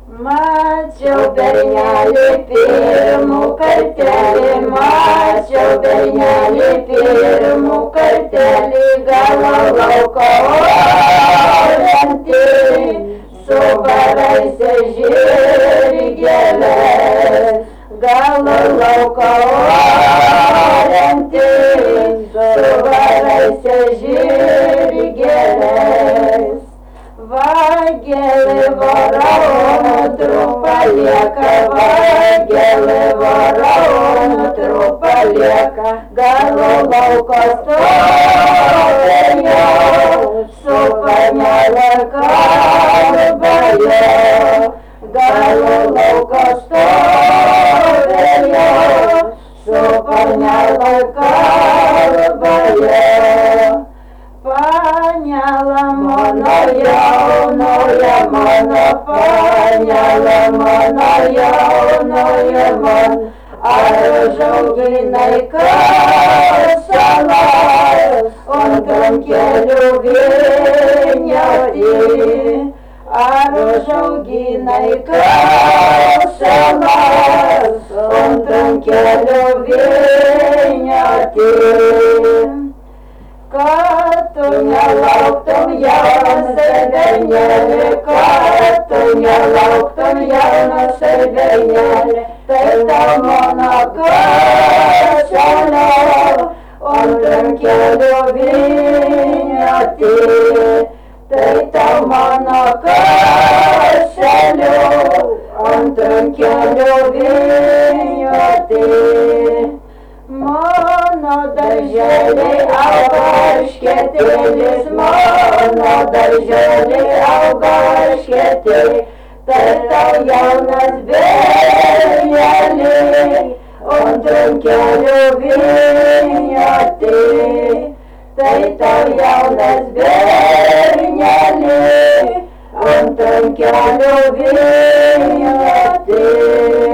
Mačiau bernelį pirmų kartelį, mačiau bernelį pirmų kartelį, galo lauko orientį, su barais žirgėlės, galo lauko orientį, su barais žirgėlės. Vagelė varaonų trupą lieka, vagelė varaonų trupą lieka, galo lauko stovėjo, su panelė kalbėjo, galo lauko stovėjo, su panelė kalbėjo. Panela mano jaunoja mano, panela mano jaunoja man, ar užauginai kasalą, ant kelių vyniotį, ar užauginai kasalą, ant kelių vyniotį. Kad tu nelauktum jaunas bernelį, kad tu nelauktum jaunas bernelį, tai tau mano kaselio, ant kelių vyniotį, tai tau mano kaselio, ant kelių vyniotį. Mano darželiai auga erškėtėlis, mano darželiai auga erškėtėlis, tai tau jaunas bernelį, ant kelių vyniotį, tai tau jaunas bernelį, ant kelių vyniotį.